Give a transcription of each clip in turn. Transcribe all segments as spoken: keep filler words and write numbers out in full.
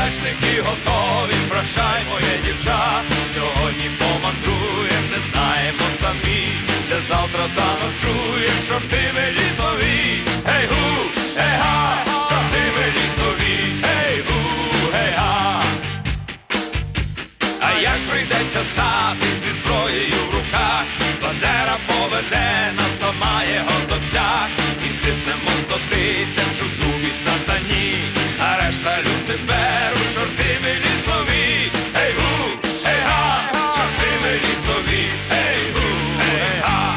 вершники готові, прощай, моє дівча. Сьогодні помандруєм, не знаємо самі, де завтра заночуєм, чорти ми лісові. Гей-гу, гей-га, чорти ми лісові. Гей-гу, гей-га. А як прийдеться стати зі зброєю в руках, Бандера поведе нас, сама його достяг. І сипнемо сто тисяч у зубі сатані, а решта Люциферу, чорти ми лісові. Гей-гу, гей-га, чорти ми лісові. Гей-гу, гей-га.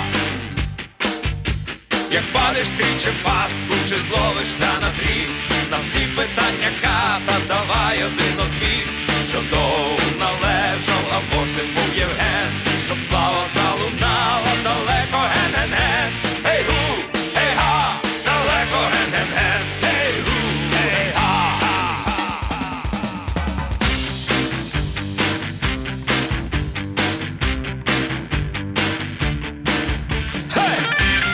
Як падеш ти чи в пастку, чи зловишся на дріт, на всі питання ката давай один отвіт. Щоб довго належав, або ж ти був Євген, щоб слава залунала далеко, ген-ген-ген. Гей-гу, гей-га, далеко, ген-ген-ген. Гей-гу, гей-га. Гей!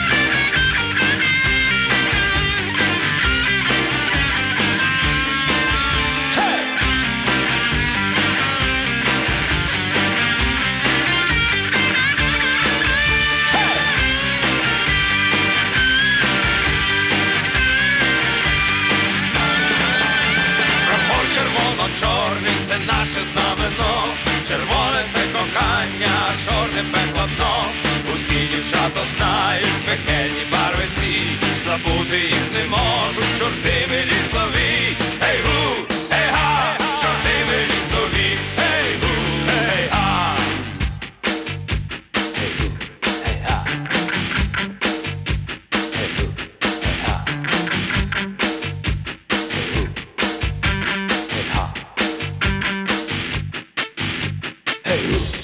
Червоно-чорний – це наше знамено, червоне – це кохання, а чорне – пекло дно. Усі дівчата знають пекельні барви ці, забути їх не можуть, чорти ми лісові. Гей-гу, гей-га, чорти ми лісові. Гей-гу, гей-га. Гей-гу, гей-га. Гей-гу, гей-га. Hey,